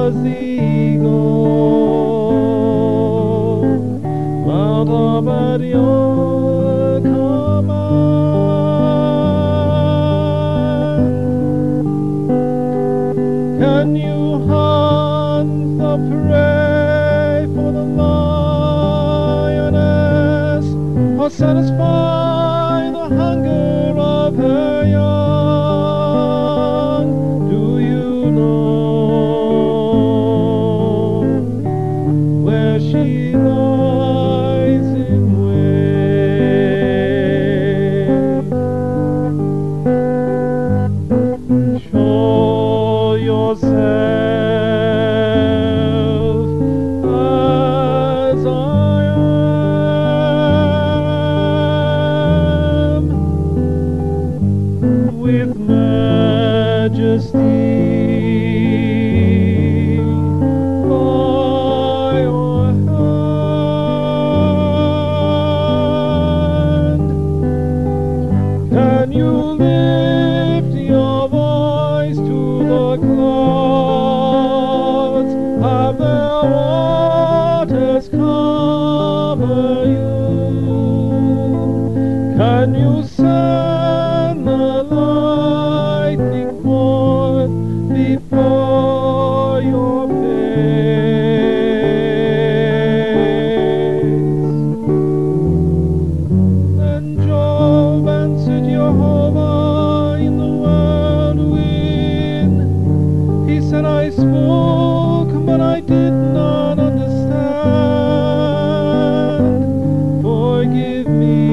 was the eagle, mount up at your command. Can you hunt the prey for the lioness, or satisfy the hunger of her young? Do you know where she lies in wait? Show yourself as I am, with majesty by your hand. Can you lift your voice to the clouds? Have their waters cover you? Can you send the lightning forth before your face? Then Jove answered Jehovah in the whirlwind. He said, I spoke, but I did not understand. Forgive me.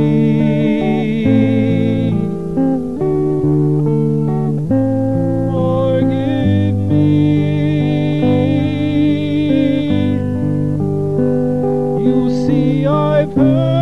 Forgive me. You see, I've heard